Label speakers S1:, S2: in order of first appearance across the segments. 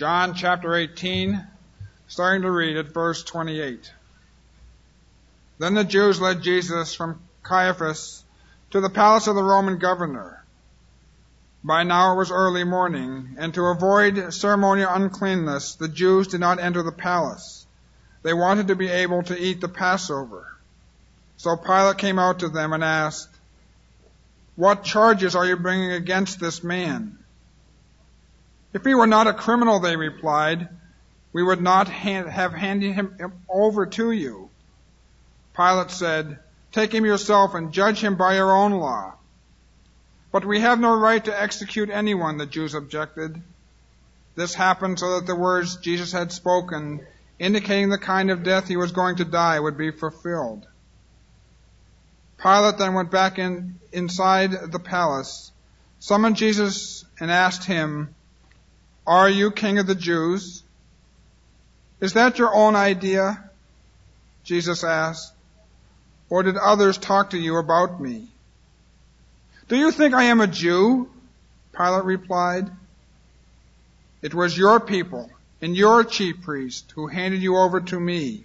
S1: John chapter 18, starting to read at verse 28. Then the Jews led Jesus from Caiaphas to the palace of the Roman governor. By now it was early morning, and to avoid ceremonial uncleanness, the Jews did not enter the palace. They wanted to be able to eat the Passover. So Pilate came out to them and asked, "What charges are you bringing against this man?" "If he were not a criminal," they replied, "we would not have handed him over to you." Pilate said, "Take him yourself and judge him by your own law." "But we have no right to execute anyone," the Jews objected. This happened so that the words Jesus had spoken, indicating the kind of death he was going to die, would be fulfilled. Pilate then went back inside the palace, summoned Jesus, and asked him, "Are you king of the Jews?" "Is that your own idea?" Jesus asked. "Or did others talk to you about me?" "Do you think I am a Jew?" Pilate replied. "It was your people and your chief priest who handed you over to me.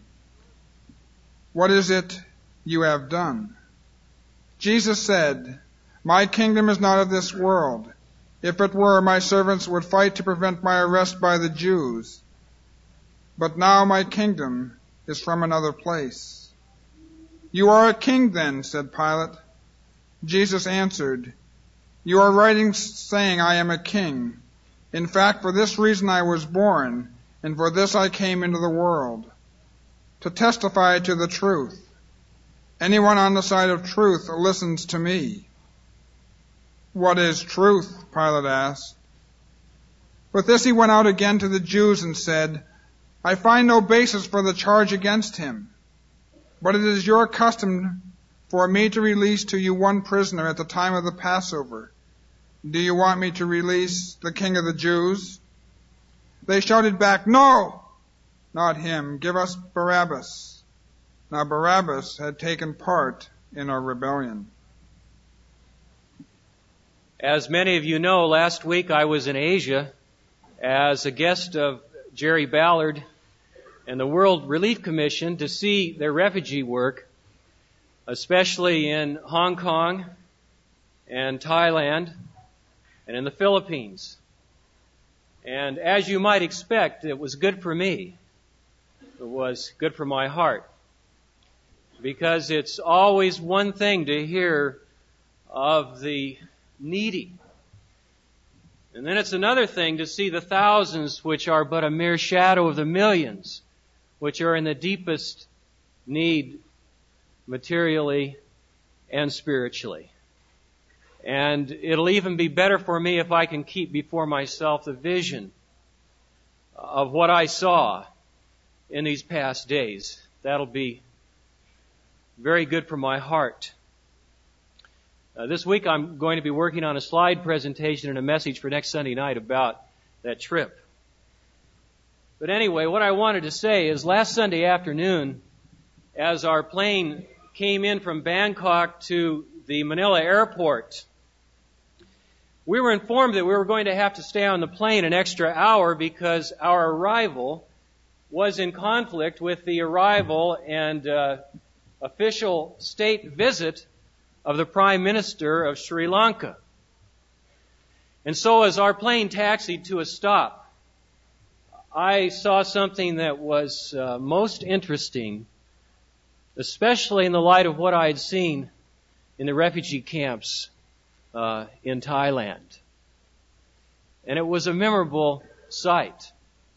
S1: What is it you have done?" Jesus said, "My kingdom is not of this world. If it were, my servants would fight to prevent my arrest by the Jews. But now my kingdom is from another place." "You are a king then," said Pilate. Jesus answered, "You are right in saying I am a king. In fact, for this reason I was born, and for this I came into the world, to testify to the truth. Anyone on the side of truth listens to me." "What is truth?" Pilate asked. With this he went out again to the Jews and said, "I find no basis for the charge against him. But it is your custom for me to release to you one prisoner at the time of the Passover. Do you want me to release the King of the Jews?" They shouted back, "No, not him. Give us Barabbas." Now Barabbas had taken part in our rebellion.
S2: As many of you know, last week I was in Asia as a guest of Jerry Ballard and the World Relief Commission to see their refugee work, especially in Hong Kong and Thailand and in the Philippines. And as you might expect, it was good for me. It was good for my heart. Because it's always one thing to hear of the needy. And then it's another thing to see the thousands which are but a mere shadow of the millions, which are in the deepest need materially and spiritually. And it'll even be better for me if I can keep before myself the vision of what I saw in these past days. That'll be very good for my heart. This week I'm going to be working on a slide presentation and a message for next Sunday night about that trip. But anyway, what I wanted to say is last Sunday afternoon, as our plane came in from Bangkok to the Manila airport, we were informed that we were going to have to stay on the plane an extra hour because our arrival was in conflict with the arrival and official state visit of the Prime Minister of Sri Lanka. And so as our plane taxied to a stop, I saw something that was most interesting, especially in the light of what I had seen in the refugee camps in Thailand. And it was a memorable sight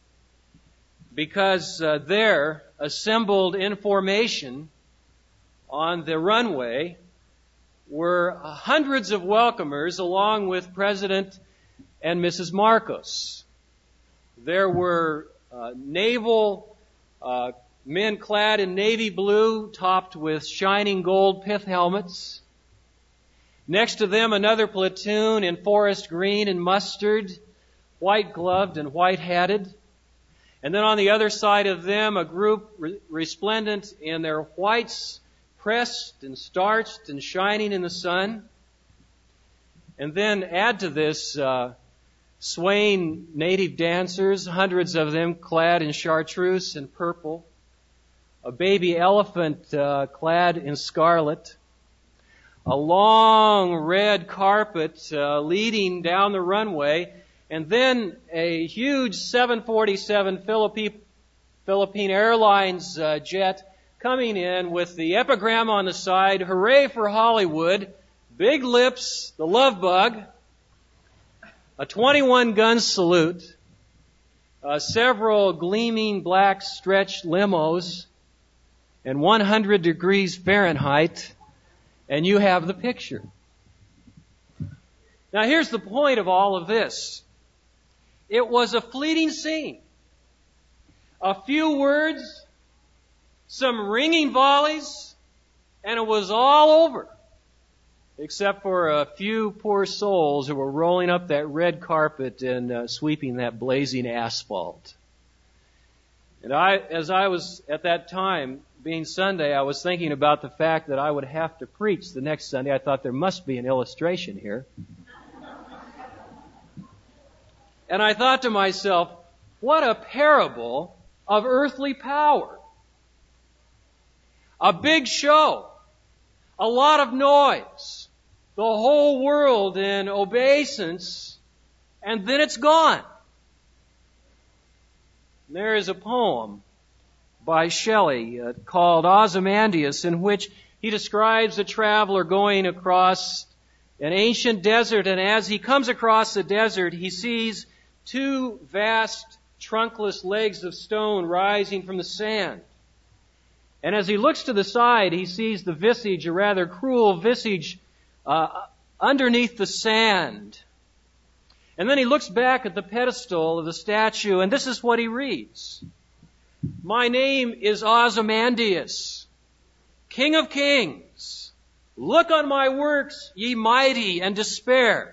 S2: because there, assembled in formation on the runway, were hundreds of welcomers along with President and Mrs. Marcos. There were naval men clad in navy blue, topped with shining gold pith helmets. Next to them, another platoon in forest green and mustard, white-gloved and white-hatted. And then on the other side of them, a group resplendent in their whites, pressed and starched and shining in the sun. And then add to this swaying native dancers, hundreds of them clad in chartreuse and purple, a baby elephant clad in scarlet, a long red carpet leading down the runway, and then a huge 747 Philippine Airlines jet coming in with the epigram on the side, "Hooray for Hollywood," big lips, the love bug, a 21-gun salute, several gleaming black stretch limos, and 100 degrees Fahrenheit, and you have the picture. Now here's the point of all of this. It was a fleeting scene. A few words, some ringing volleys, and it was all over. Except for a few poor souls who were rolling up that red carpet and sweeping that blazing asphalt. And as I was at that time, being Sunday, I was thinking about the fact that I would have to preach the next Sunday. I thought there must be an illustration here. And I thought to myself, what a parable of earthly power. A big show, a lot of noise, the whole world in obeisance, and then it's gone. There is a poem by Shelley called Ozymandias, in which he describes a traveler going across an ancient desert, and as he comes across the desert, he sees two vast trunkless legs of stone rising from the sand. And as he looks to the side, he sees the visage, a rather cruel visage, underneath the sand. And then he looks back at the pedestal of the statue, and this is what he reads. "My name is Ozymandias, King of Kings. Look on my works, ye mighty, and despair."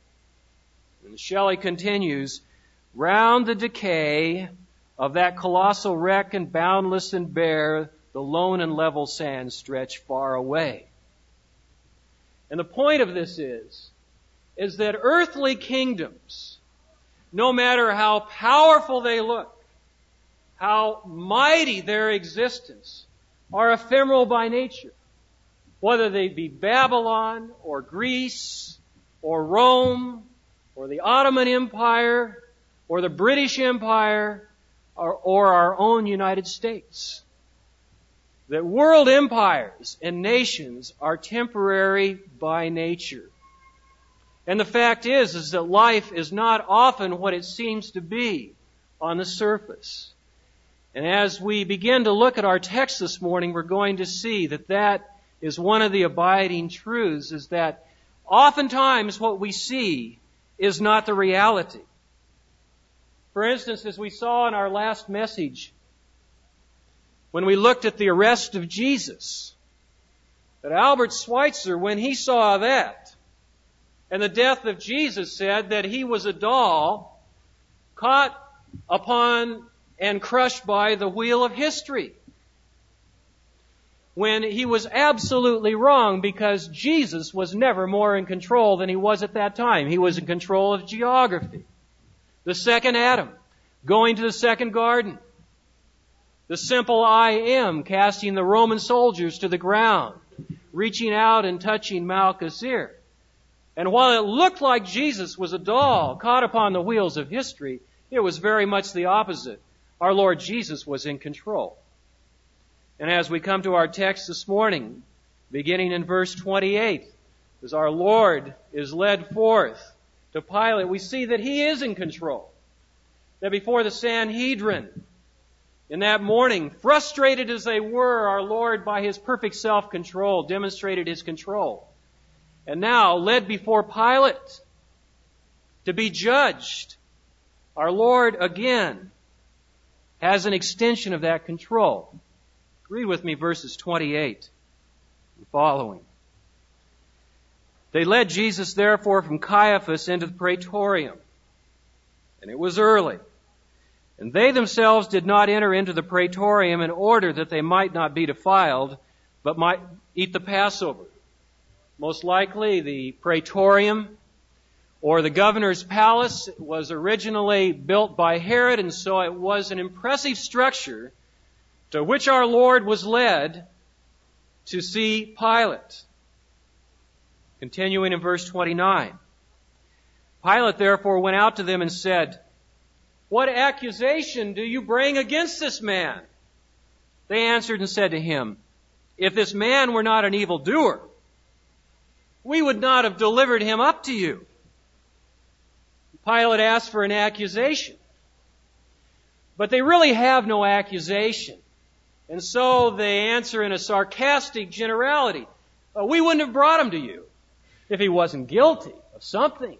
S2: And Shelley continues, "Round the decay of that colossal wreck and boundless and bare, the lone and level sands stretch far away." And the point of this is that earthly kingdoms, no matter how powerful they look, how mighty their existence, are ephemeral by nature. Whether they be Babylon or Greece or Rome or the Ottoman Empire or the British Empire or our own United States. That world empires and nations are temporary by nature. And the fact is that life is not often what it seems to be on the surface. And as we begin to look at our text this morning, we're going to see that is one of the abiding truths, is that oftentimes what we see is not the reality. For instance, as we saw in our last message, when we looked at the arrest of Jesus, that Albert Schweitzer, when he saw that, and the death of Jesus, said that he was a doll caught upon and crushed by the wheel of history. When he was absolutely wrong, because Jesus was never more in control than he was at that time. He was in control of geography. The second Adam, going to the second garden. The simple I am, casting the Roman soldiers to the ground, reaching out and touching Malchus' ear. And while it looked like Jesus was a doll caught upon the wheels of history, it was very much the opposite. Our Lord Jesus was in control. And as we come to our text this morning, beginning in verse 28, as our Lord is led forth to Pilate, we see that He is in control. That before the Sanhedrin, in that morning, frustrated as they were, our Lord, by His perfect self-control, demonstrated His control. And now, led before Pilate to be judged, our Lord again has an extension of that control. Read with me verses 28 and following. They led Jesus, therefore, from Caiaphas into the praetorium. And it was early. And they themselves did not enter into the praetorium in order that they might not be defiled, but might eat the Passover. Most likely, the praetorium or the governor's palace was originally built by Herod, and so it was an impressive structure to which our Lord was led to see Pilate. Continuing in verse 29. Pilate therefore went out to them and said, "What accusation do you bring against this man?" They answered and said to him, "If this man were not an evildoer, we would not have delivered him up to you." Pilate asked for an accusation. But they really have no accusation. And so they answer in a sarcastic generality. "We wouldn't have brought him to you if he wasn't guilty of something."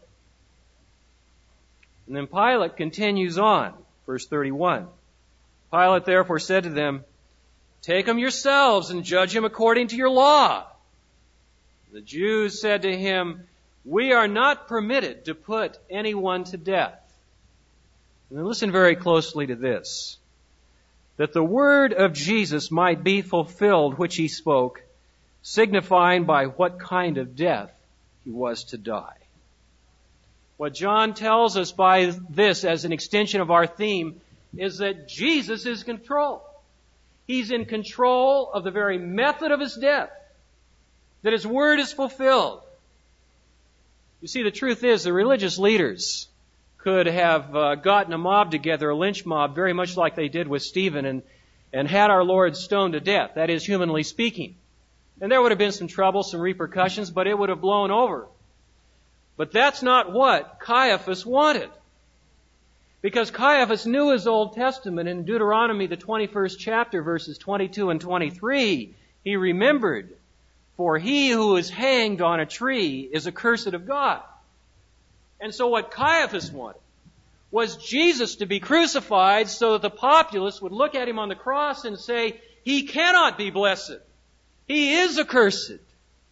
S2: And then Pilate continues on, verse 31. Pilate therefore said to them, "Take him yourselves and judge him according to your law." The Jews said to him, "We are not permitted to put anyone to death." And then listen very closely to this. That the word of Jesus might be fulfilled which he spoke, signifying by what kind of death he was to die. What John tells us by this as an extension of our theme is that Jesus is in control. He's in control of the very method of his death. That his word is fulfilled. You see, the truth is the religious leaders could have gotten a mob together, a lynch mob, very much like they did with Stephen, and had our Lord stoned to death. That is, humanly speaking. And there would have been some trouble, some repercussions, but it would have blown over. But that's not what Caiaphas wanted. Because Caiaphas knew his Old Testament. In Deuteronomy, the 21st chapter, verses 22 and 23, he remembered, "For he who is hanged on a tree is accursed of God." And so what Caiaphas wanted was Jesus to be crucified so that the populace would look at him on the cross and say, "He cannot be blessed. He is accursed."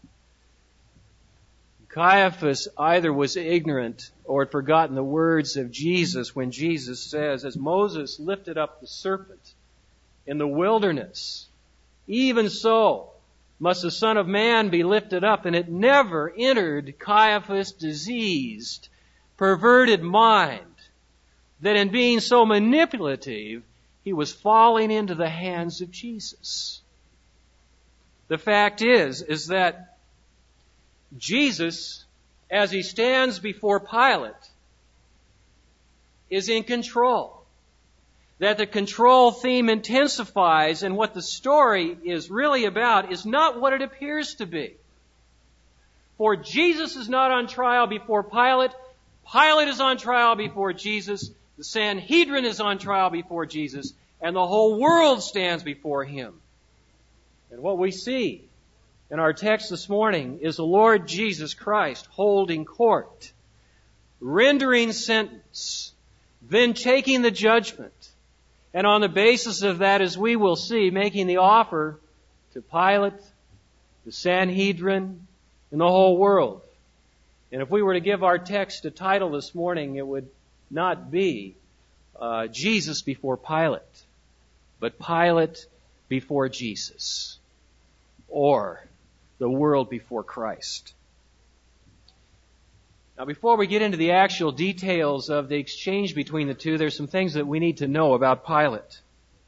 S2: Caiaphas either was ignorant or had forgotten the words of Jesus when Jesus says, "As Moses lifted up the serpent in the wilderness, even so must the Son of Man be lifted up." And it never entered Caiaphas' diseased, perverted mind that in being so manipulative, he was falling into the hands of Jesus. The fact is that Jesus, as he stands before Pilate, is in control. That the control theme intensifies, and what the story is really about is not what it appears to be. For Jesus is not on trial before Pilate. Pilate is on trial before Jesus. The Sanhedrin is on trial before Jesus. And the whole world stands before him. And what we see in our text this morning is the Lord Jesus Christ holding court, rendering sentence, then taking the judgment, and on the basis of that, as we will see, making the offer to Pilate, the Sanhedrin, and the whole world. And if we were to give our text a title this morning, it would not be Jesus before Pilate, but Pilate before Jesus, or the world before Christ. Now, before we get into the actual details of the exchange between the two, there's some things that we need to know about Pilate.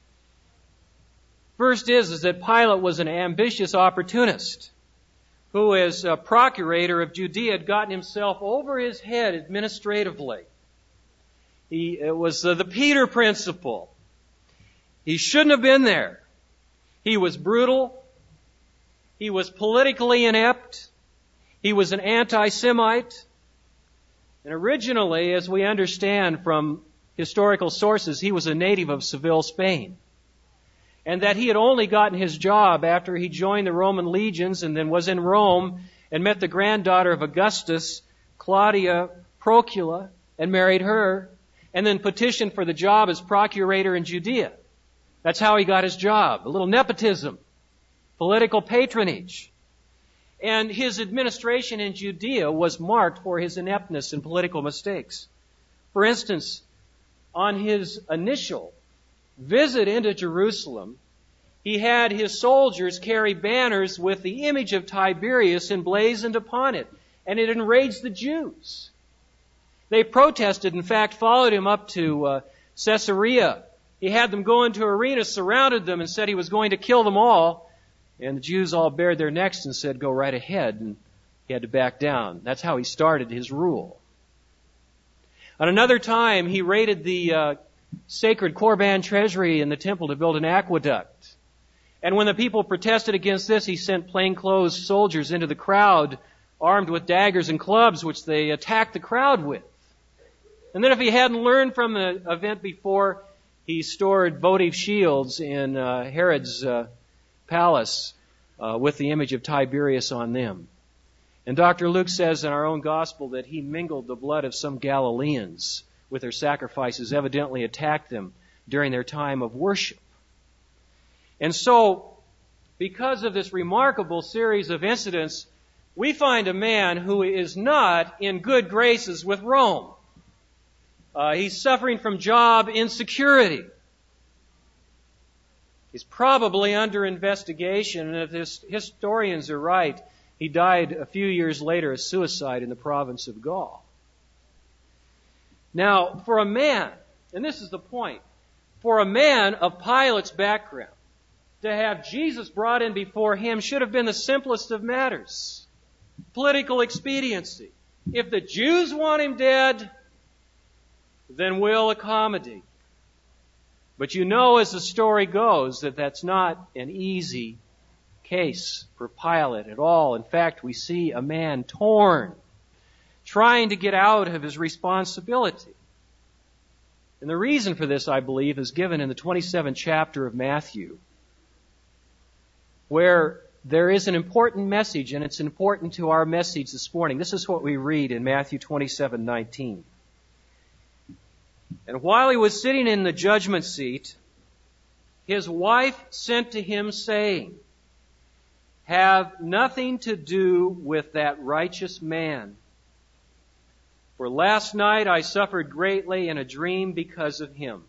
S2: First is that Pilate was an ambitious opportunist who, as a procurator of Judea, had gotten himself over his head administratively. It was the Peter principle. He shouldn't have been there. He was brutal. He was politically inept. He was an anti-Semite. And originally, as we understand from historical sources, he was a native of Seville, Spain. And that he had only gotten his job after he joined the Roman legions and then was in Rome and met the granddaughter of Augustus, Claudia Procula, and married her, and then petitioned for the job as procurator in Judea. That's how he got his job. A little nepotism. Political patronage. And his administration in Judea was marked for his ineptness and political mistakes. For instance, on his initial visit into Jerusalem, he had his soldiers carry banners with the image of Tiberius emblazoned upon it, and it enraged the Jews. They protested, in fact, followed him up to Caesarea. He had them go into arenas, surrounded them, and said he was going to kill them all. And the Jews all bared their necks and said, go right ahead. And he had to back down. That's how he started his rule. On another time, he raided the sacred Korban treasury in the temple to build an aqueduct. And when the people protested against this, he sent plainclothes soldiers into the crowd, armed with daggers and clubs, which they attacked the crowd with. And then if he hadn't learned from the event before, he stored votive shields in Herod's palace with the image of Tiberius on them. And Dr. Luke says in our own gospel that he mingled the blood of some Galileans with their sacrifices, evidently attacked them during their time of worship. And so, because of this remarkable series of incidents, we find a man who is not in good graces with Rome. He's suffering from job insecurity. He's probably under investigation, and if historians are right, he died a few years later of suicide in the province of Gaul. Now, for a man, and this is the point, for a man of Pilate's background, to have Jesus brought in before him should have been the simplest of matters. Political expediency. If the Jews want him dead, then we'll accommodate. But you know, as the story goes, that that's not an easy case for Pilate at all. In fact, we see a man torn, trying to get out of his responsibility. And the reason for this, I believe, is given in the 27th chapter of Matthew, where there is an important message, and it's important to our message this morning. This is what we read in Matthew 27:19. And while he was sitting in the judgment seat, his wife sent to him, saying, have nothing to do with that righteous man. For last night I suffered greatly in a dream because of him.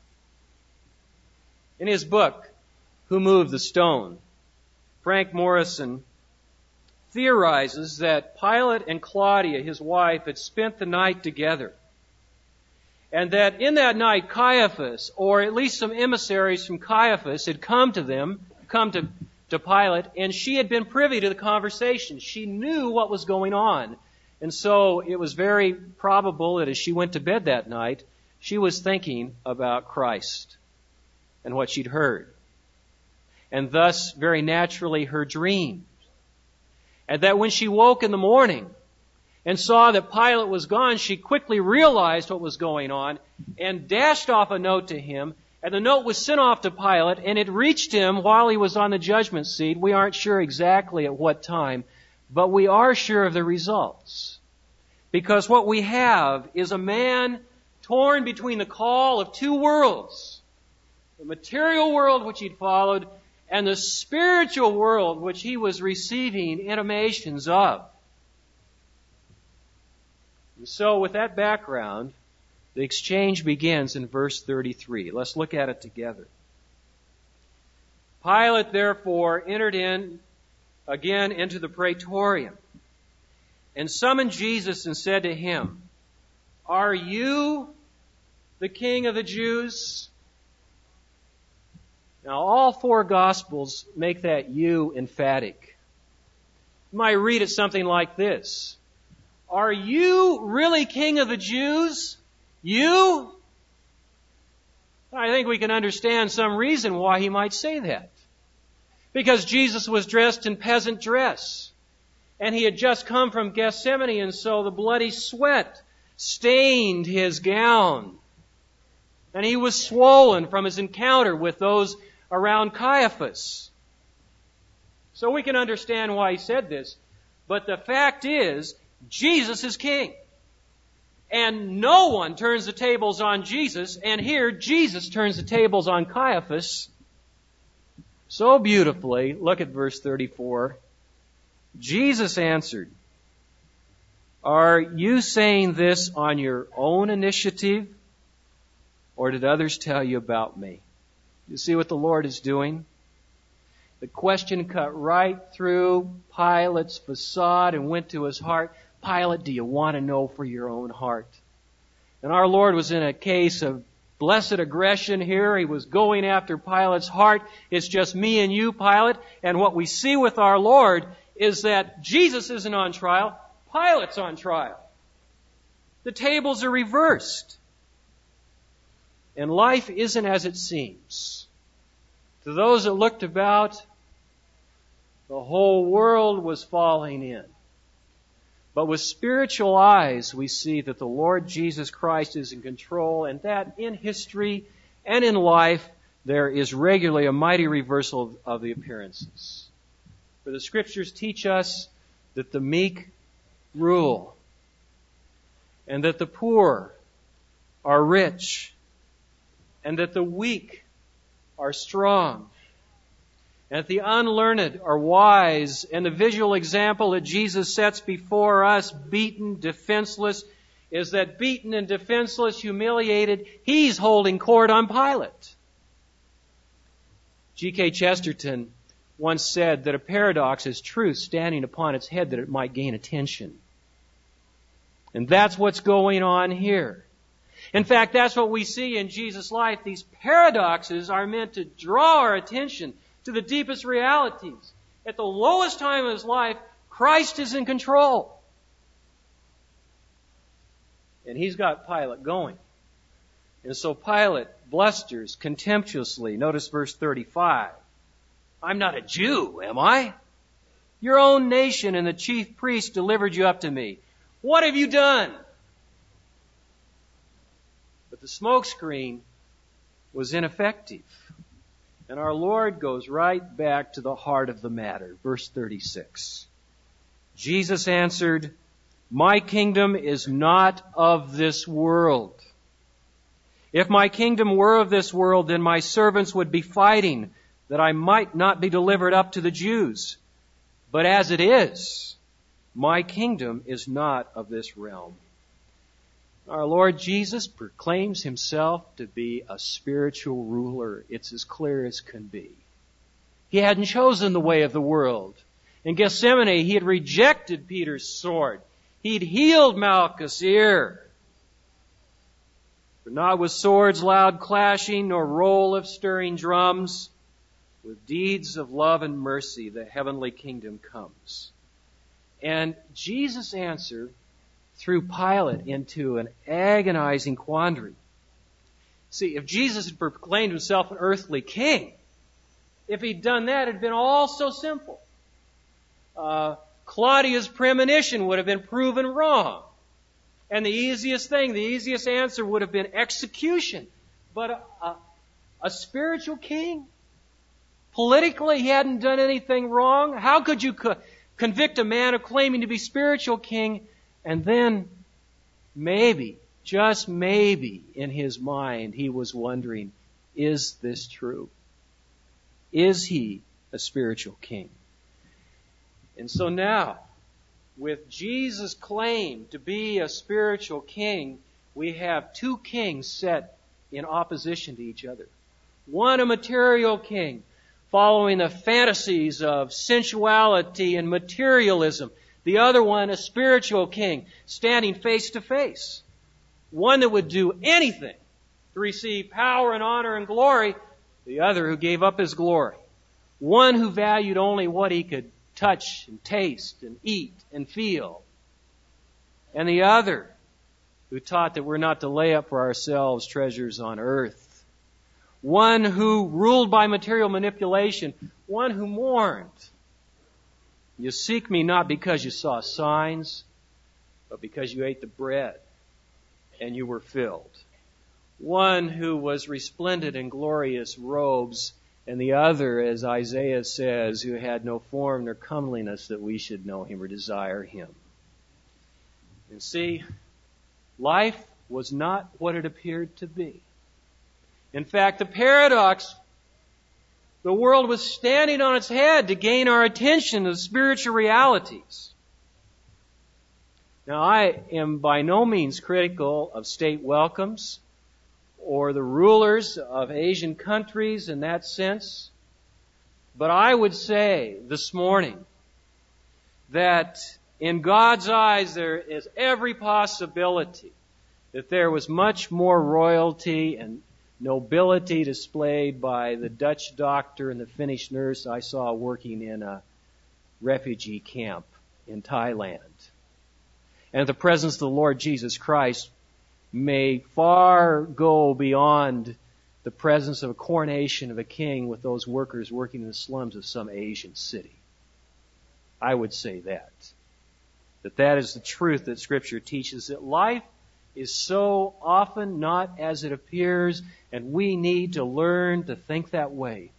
S2: In his book, Who Moved the Stone, Frank Morrison theorizes that Pilate and Claudia, his wife, had spent the night together. And that in that night Caiaphas, or at least some emissaries from Caiaphas, had come to Pilate, and she had been privy to the conversation. She knew what was going on. And so it was very probable that as she went to bed that night, she was thinking about Christ and what she'd heard. And thus, very naturally, her dreams. And that when she woke in the morning and saw that Pilate was gone, she quickly realized what was going on and dashed off a note to him. And the note was sent off to Pilate, and it reached him while he was on the judgment seat. We aren't sure exactly at what time, but we are sure of the results. Because what we have is a man torn between the call of two worlds. The material world which he'd followed, and the spiritual world which he was receiving intimations of. And so with that background, the exchange begins in verse 33. Let's look at it together. Pilate, therefore, entered in again into the praetorium and summoned Jesus and said to him, are you the King of the Jews? Now, all four Gospels make that you emphatic. You might read it something like this. Are you really King of the Jews? You? I think we can understand some reason why he might say that. Because Jesus was dressed in peasant dress. And he had just come from Gethsemane, and so the bloody sweat stained his gown. And he was swollen from his encounter with those around Caiaphas. So we can understand why he said this. But the fact is, Jesus is king. And no one turns the tables on Jesus. And here, Jesus turns the tables on Caiaphas so beautifully. Look at verse 34. Jesus answered, are you saying this on your own initiative? Or did others tell you about me? You see what the Lord is doing? The question cut right through Pilate's facade and went to his heart. Pilate, do you want to know for your own heart? And our Lord was in a case of blessed aggression here. He was going after Pilate's heart. It's just me and you, Pilate. And what we see with our Lord is that Jesus isn't on trial. Pilate's on trial. The tables are reversed. And life isn't as it seems. To those that looked about, the whole world was falling in. But with spiritual eyes, we see that the Lord Jesus Christ is in control, and that in history and in life, there is regularly a mighty reversal of the appearances. For the Scriptures teach us that the meek rule, and that the poor are rich, and that the weak are strong, and that the unlearned are wise, and the visual example that Jesus sets before us, beaten, defenseless, is that beaten and defenseless, humiliated, He's holding court on Pilate. G.K. Chesterton once said that a paradox is truth standing upon its head that it might gain attention. And that's what's going on here. In fact, that's what we see in Jesus' life. These paradoxes are meant to draw our attention to the deepest realities. At the lowest time of His life, Christ is in control. And He's got Pilate going. And so Pilate blusters contemptuously. Notice verse 35. I'm not a Jew, am I? Your own nation and the chief priests delivered you up to me. What have you done? But the smokescreen was ineffective. And our Lord goes right back to the heart of the matter. Verse 36. Jesus answered, my kingdom is not of this world. If my kingdom were of this world, then my servants would be fighting that I might not be delivered up to the Jews. But as it is, my kingdom is not of this realm. Our Lord Jesus proclaims Himself to be a spiritual ruler. It's as clear as can be. He hadn't chosen the way of the world. In Gethsemane, He had rejected Peter's sword. He'd healed Malchus' ear. But not with swords loud clashing, nor roll of stirring drums. With deeds of love and mercy, the heavenly kingdom comes. And Jesus' answer threw Pilate into an agonizing quandary. See, if Jesus had proclaimed Himself an earthly king, if He'd done that, it had been all so simple. Claudia's premonition would have been proven wrong. And the easiest answer would have been execution. But a spiritual king? Politically, he hadn't done anything wrong. How could you convict a man of claiming to be spiritual king and then maybe, just maybe, in his mind, he was wondering, is this true? Is he a spiritual king? And so now, with Jesus' claim to be a spiritual king, we have two kings set in opposition to each other. One, a material king, following the fantasies of sensuality and materialism. The other one, a spiritual king, standing face to face. One that would do anything to receive power and honor and glory. The other who gave up his glory. One who valued only what he could touch and taste and eat and feel. And the other who taught that we're not to lay up for ourselves treasures on earth. One who ruled by material manipulation. One who mourned. You seek me not because you saw signs, but because you ate the bread and you were filled. One who was resplendent in glorious robes, and the other, as Isaiah says, who had no form nor comeliness that we should know Him or desire Him. And see, life was not what it appeared to be. In fact, the paradox, the world was standing on its head to gain our attention to spiritual realities. Now, I am by no means critical of state welcomes or the rulers of Asian countries in that sense. But I would say this morning that in God's eyes there is every possibility that there was much more royalty and nobility displayed by the Dutch doctor and the Finnish nurse I saw working in a refugee camp in Thailand. And the presence of the Lord Jesus Christ may far go beyond the presence of a coronation of a king with those workers working in the slums of some Asian city. I would say that is the truth that Scripture teaches, that life is so often not as it appears, and we need to learn to think that way,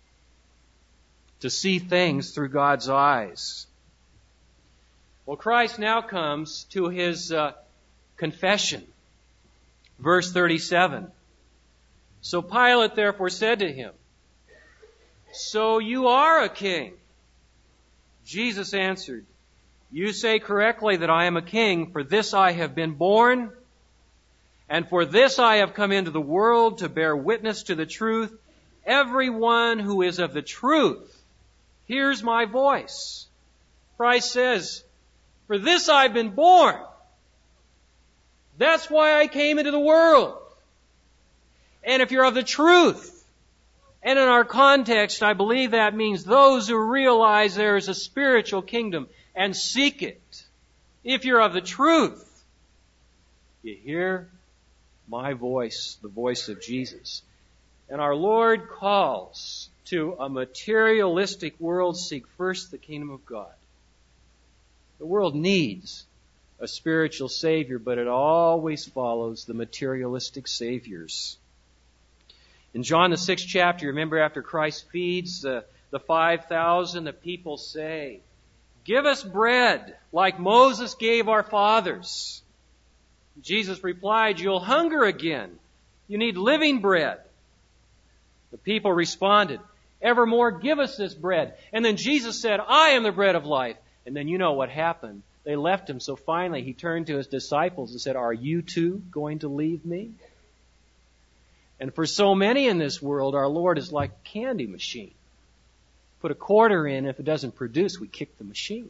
S2: to see things through God's eyes. Well, Christ now comes to his confession. Verse 37. So Pilate therefore said to him, "So you are a king?" Jesus answered, "You say correctly that I am a king. For this I have been born, and for this I have come into the world, to bear witness to the truth. Everyone who is of the truth hears my voice." Christ says, "For this I've been born. That's why I came into the world." And if you're of the truth, and in our context, I believe that means those who realize there is a spiritual kingdom and seek it. If you're of the truth, you hear my voice, the voice of Jesus. And our Lord calls to a materialistic world, seek first the kingdom of God. The world needs a spiritual Savior, but it always follows the materialistic saviors. In John the 6th chapter, you remember after Christ feeds the 5,000, the people say, "Give us bread like Moses gave our fathers." Jesus replied, "You'll hunger again. You need living bread." The people responded, "Evermore give us this bread." And then Jesus said, "I am the bread of life." And then you know what happened. They left him. So finally he turned to his disciples and said, "Are you too going to leave me?" And for so many in this world, our Lord is like a candy machine. Put a quarter in, if it doesn't produce, we kick the machine.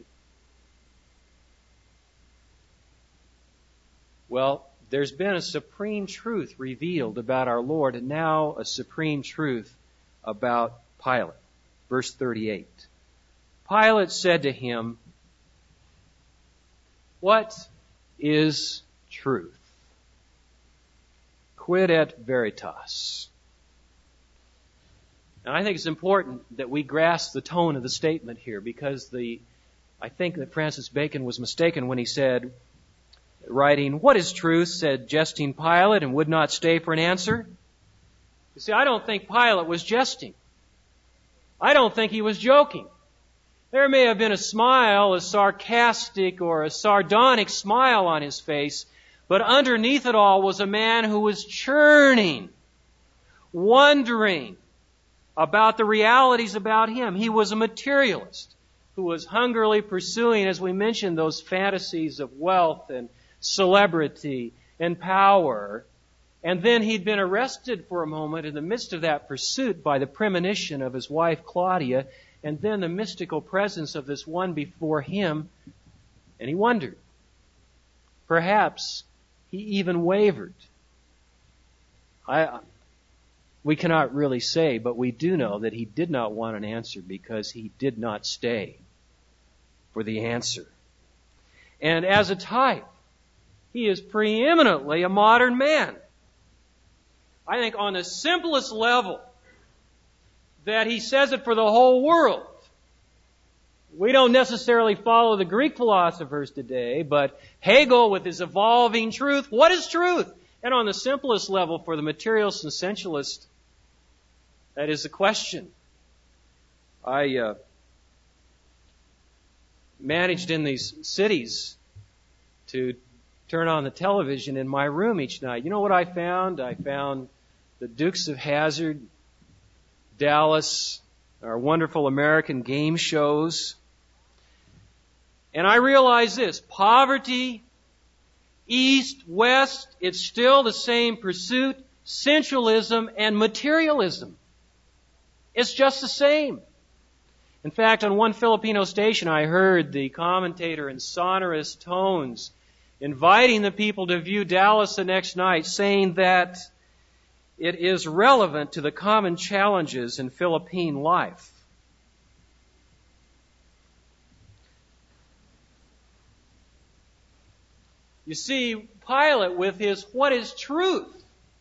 S2: Well, there's been a supreme truth revealed about our Lord, and now a supreme truth about Pilate. Verse 38. Pilate said to him, "What is truth?" Quid et veritas. And I think it's important that we grasp the tone of the statement here, because I think that Francis Bacon was mistaken when he said, writing, "What is truth?" said jesting Pilate, and would not stay for an answer. You see, I don't think Pilate was jesting. I don't think he was joking. There may have been a smile, a sarcastic or a sardonic smile on his face, but underneath it all was a man who was churning, wondering about the realities about him. He was a materialist who was hungrily pursuing, as we mentioned, those fantasies of wealth and celebrity and power. And then he'd been arrested for a moment in the midst of that pursuit by the premonition of his wife Claudia, and then the mystical presence of this one before him, and he wondered. Perhaps he even wavered. We cannot really say, but we do know that he did not want an answer because he did not stay for the answer. And as a type, he is preeminently a modern man. I think on the simplest level, that he says it for the whole world. We don't necessarily follow the Greek philosophers today, but Hegel with his evolving truth. What is truth? And on the simplest level for the materialist and sensualist, that is the question. I managed in these cities to turn on the television in my room each night. You know what I found? I found the Dukes of Hazzard, Dallas, our wonderful American game shows. And I realize this: poverty, east, west, it's still the same pursuit, sensualism and materialism. It's just the same. In fact, on one Filipino station, I heard the commentator in sonorous tones inviting the people to view Dallas the next night, saying that it is relevant to the common challenges in Philippine life. You see, Pilate, with his "what is truth?"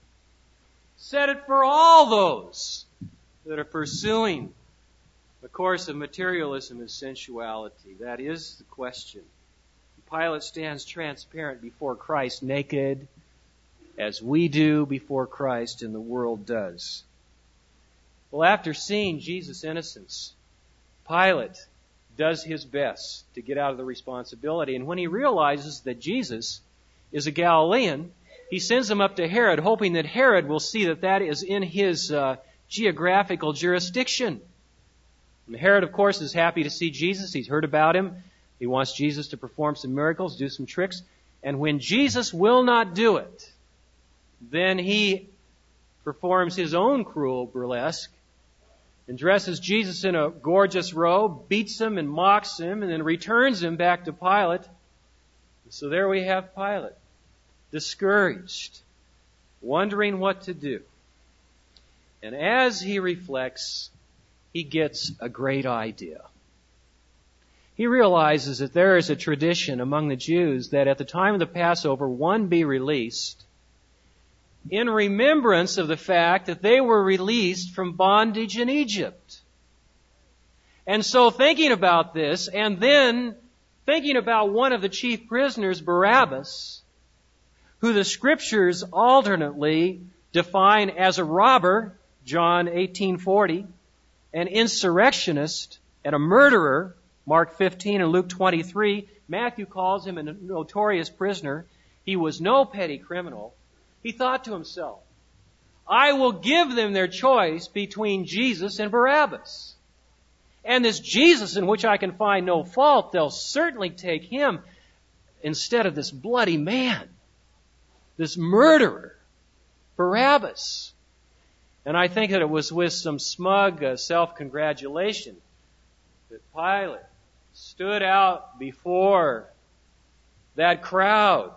S2: said it for all those that are pursuing the course of materialism and sensuality. That is the question. Pilate stands transparent before Christ, naked, as we do before Christ and the world does. Well, after seeing Jesus' innocence, Pilate does his best to get out of the responsibility. And when he realizes that Jesus is a Galilean, he sends him up to Herod, hoping that Herod will see that that is in his geographical jurisdiction. And Herod, of course, is happy to see Jesus. He's heard about him. He wants Jesus to perform some miracles, do some tricks. And when Jesus will not do it, then he performs his own cruel burlesque and dresses Jesus in a gorgeous robe, beats him and mocks him, and then returns him back to Pilate. So there we have Pilate, discouraged, wondering what to do. And as he reflects, he gets a great idea. He realizes that there is a tradition among the Jews that at the time of the Passover, one be released in remembrance of the fact that they were released from bondage in Egypt. And so thinking about this, and then thinking about one of the chief prisoners, Barabbas, who the Scriptures alternately define as a robber, John 18:40, an insurrectionist, and a murderer, Mark 15 and Luke 23. Matthew calls him a notorious prisoner. He was no petty criminal. He thought to himself, I will give them their choice between Jesus and Barabbas. And this Jesus in which I can find no fault, they'll certainly take him instead of this bloody man, this murderer, Barabbas. And I think that it was with some smug self-congratulation that Pilate stood out before that crowd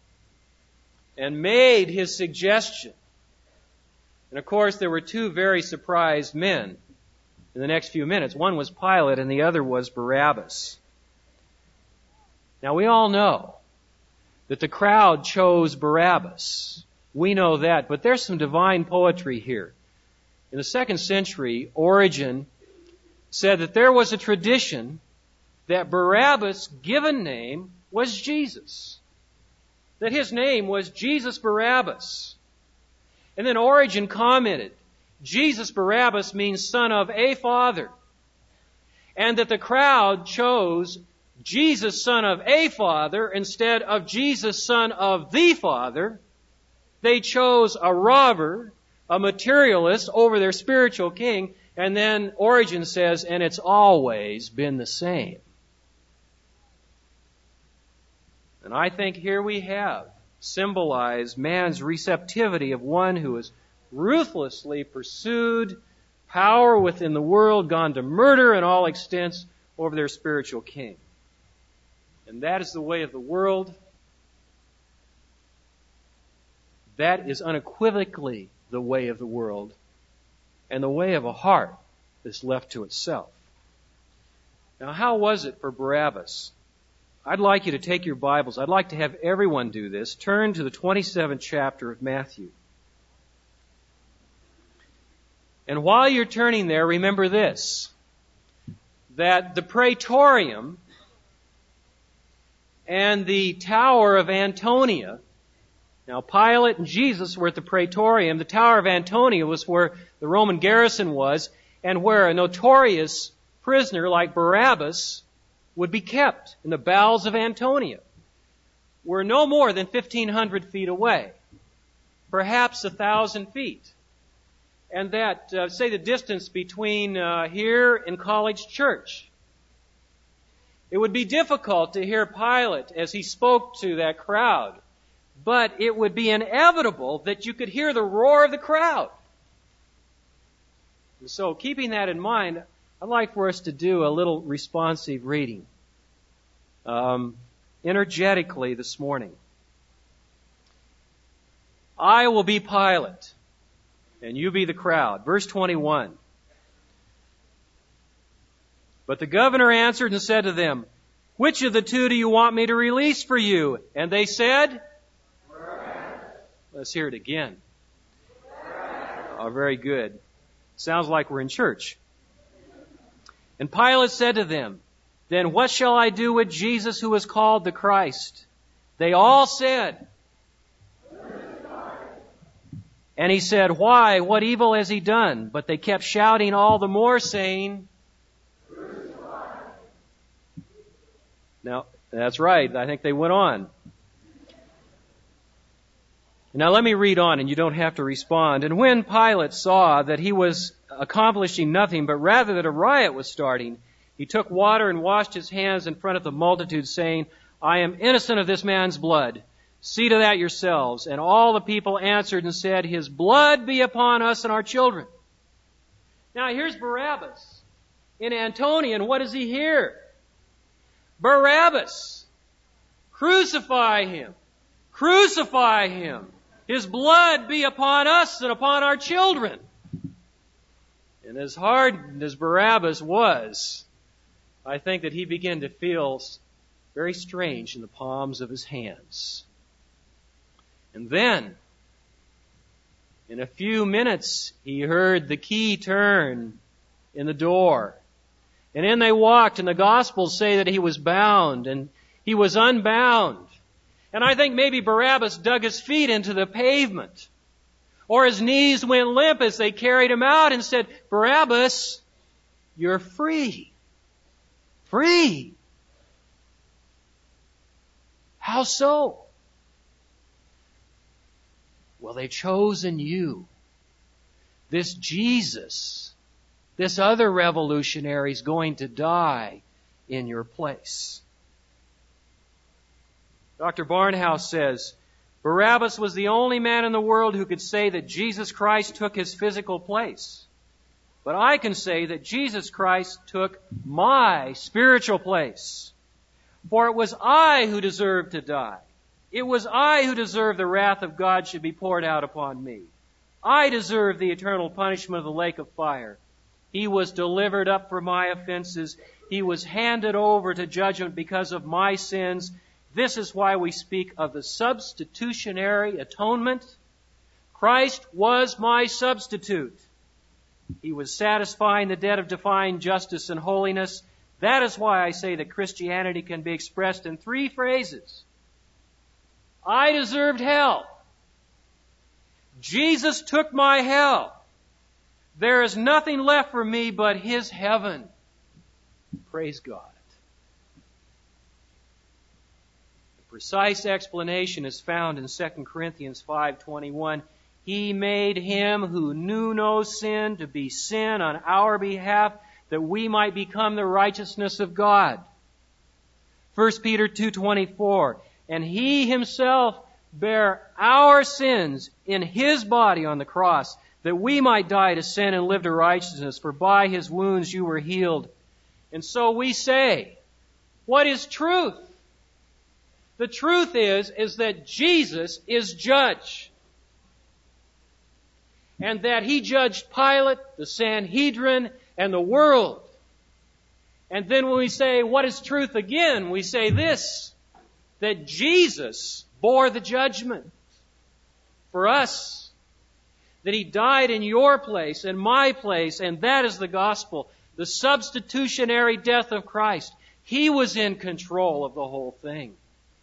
S2: and made his suggestion. And of course, there were two very surprised men in the next few minutes. One was Pilate and the other was Barabbas. Now we all know that the crowd chose Barabbas. We know that, but there's some divine poetry here. In the 2nd century, Origen said that there was a tradition that Barabbas' given name was Jesus. That his name was Jesus Barabbas. And then Origen commented, Jesus Barabbas means son of a father. And that the crowd chose Jesus son of a father instead of Jesus son of the Father. They chose a robber, a materialist over their spiritual king. And then Origen says, and it's always been the same. And I think here we have symbolized man's receptivity of one who has ruthlessly pursued power within the world, gone to murder in all extents over their spiritual king. And that is the way of the world. That is unequivocally the way of the world and the way of a heart that's left to itself. Now, how was it for Barabbas? I'd like you to take your Bibles. I'd like to have everyone do this. Turn to the 27th chapter of Matthew. And while you're turning there, remember this, that the Praetorium and the Tower of Antonia, now Pilate and Jesus were at the Praetorium. The Tower of Antonia was where the Roman garrison was and where a notorious prisoner like Barabbas would be kept in the bowels of Antonia. We're no more than 1,500 feet away, perhaps 1,000 feet. And that, say the distance between here and College Church. It would be difficult to hear Pilate as he spoke to that crowd, but it would be inevitable that you could hear the roar of the crowd. And so, keeping that in mind, I'd like for us to do a little responsive reading. energetically this morning. I will be Pilate, and you be the crowd. Verse 21. But the governor answered and said to them, which of the two do you want me to release for you? And they said, Barabbas. Let's hear it again. Oh, very good. Sounds like we're in church. And Pilate said to them, then what shall I do with Jesus who is called the Christ? They all said. And he said, why? What evil has he done? But they kept shouting all the more, saying, now, that's right. I think they went on. Now let me read on, and you don't have to respond. And when Pilate saw that he was accomplishing nothing, but rather that a riot was starting, he took water and washed his hands in front of the multitude, saying, I am innocent of this man's blood. See to that yourselves. And all the people answered and said, his blood be upon us and our children. Now here's Barabbas in Antonian. What does he hear? Barabbas. Crucify him. Crucify him. His blood be upon us and upon our children. And as hard as Barabbas was, I think that he began to feel very strange in the palms of his hands. And then, in a few minutes, he heard the key turn in the door. And in they walked, and the Gospels say that he was bound, and he was unbound. And I think maybe Barabbas dug his feet into the pavement, or his knees went limp as they carried him out and said, Barabbas, you're free. Free. How so? Well, they've chosen you. This Jesus, this other revolutionary is going to die in your place. Dr. Barnhouse says, Barabbas was the only man in the world who could say that Jesus Christ took his physical place. But I can say that Jesus Christ took my spiritual place. For it was I who deserved to die. It was I who deserved the wrath of God should be poured out upon me. I deserved the eternal punishment of the lake of fire. He was delivered up for my offenses. He was handed over to judgment because of my sins. This is why we speak of the substitutionary atonement. Christ was my substitute. He was satisfying the debt of divine justice and holiness. That is why I say that Christianity can be expressed in 3 phrases. I deserved hell. Jesus took my hell. There is nothing left for me but His heaven. Praise God. The precise explanation is found in 2 Corinthians 5:21. He made Him who knew no sin to be sin on our behalf, that we might become the righteousness of God. 1 Peter 2:24. And He Himself bare our sins in His body on the cross, that we might die to sin and live to righteousness, for by His wounds you were healed. And so we say, what is truth? The truth is that Jesus is judge. And that He judged Pilate, the Sanhedrin, and the world. And then when we say, what is truth again? We say this, that Jesus bore the judgment for us. That He died in your place and my place, and that is the gospel. The substitutionary death of Christ. He was in control of the whole thing.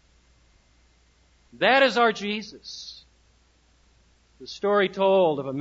S2: That is our Jesus. The story told of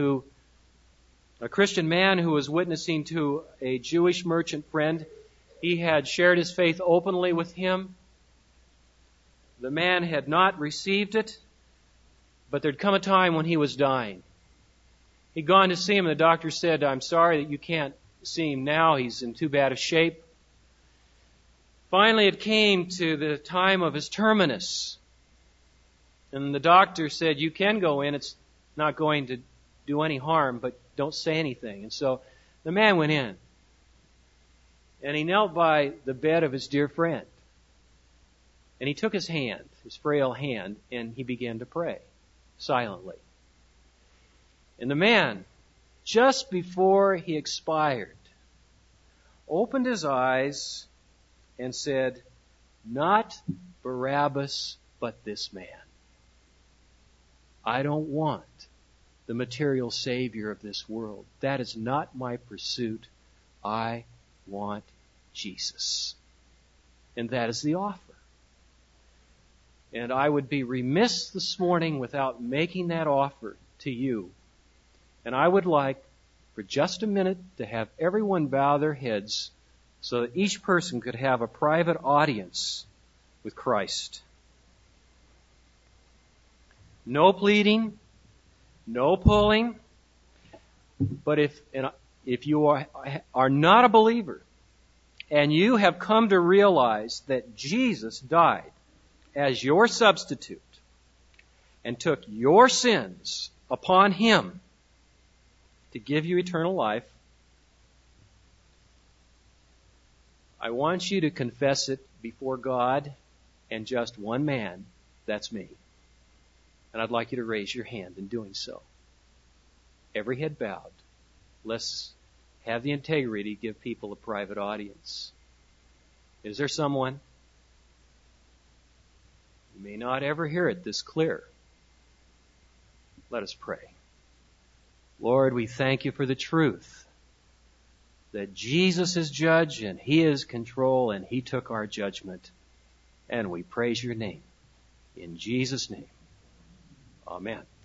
S2: a Christian man who was witnessing to a Jewish merchant friend. He had shared his faith openly with him. The man had not received it, but there'd come a time when he was dying. He'd gone to see him, and the doctor said, I'm sorry that you can't see him now. He's in too bad a shape. Finally, it came to the time of his terminus. And the doctor said, you can go in. It's not going to do any harm, but don't say anything. And so the man went in. And he knelt by the bed of his dear friend. And he took his hand, his frail hand, and he began to pray silently. And the man, just before he expired, opened his eyes and said, "Not Barabbas, but this man. I don't want the material savior of this world. That is not my pursuit. I want Jesus." And that is the offer. And I would be remiss this morning without making that offer to you. And I would like, for just a minute, to have everyone bow their heads so that each person could have a private audience with Christ. No pleading, no pulling. But if you are not a believer and you have come to realize that Jesus died as your substitute and took your sins upon Him to give you eternal life, I want you to confess it before God and just one man. That's me. And I'd like you to raise your hand in doing so. Every head bowed. Let's have the integrity to give people a private audience. Is there someone? You may not ever hear it this clear. Let us pray. Lord, we thank you for the truth that Jesus is judge and He is control and He took our judgment. And we praise your name. In Jesus' name. Amen.